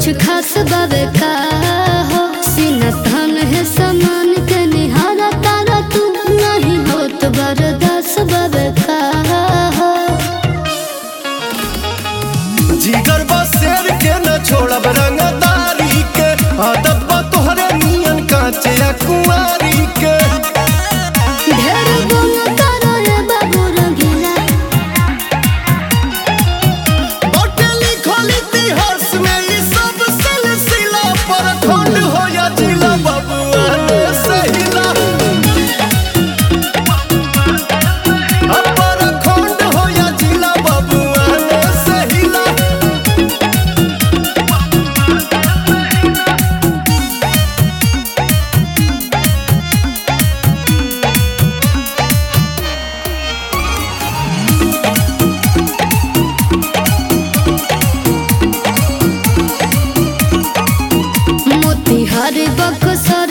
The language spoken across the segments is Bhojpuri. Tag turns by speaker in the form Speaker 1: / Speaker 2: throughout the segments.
Speaker 1: कुछ खास बाबे का हो सीना थान है समान के निहारा तारा तू नहीं हो तो बरदास बाबे का हो
Speaker 2: जिगर बा शेर के न छोड़ब रंगदारी के आदत बा तोहरे नियन कांचे या कुंवारी के
Speaker 1: ढेर गुण करो रे बाबू रंगीला
Speaker 2: बाटे लिखल इतिहास में ई सब सिलसिला पर खंड हो या जिला बबुआ ने सहिला अपर खंड हो या जिला बबुआ ने सहिला
Speaker 1: मोतिहार बक्सर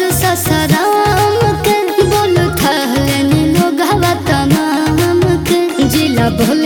Speaker 1: ससराम के बोल थहले लोग हवा तमाम के जिला भोल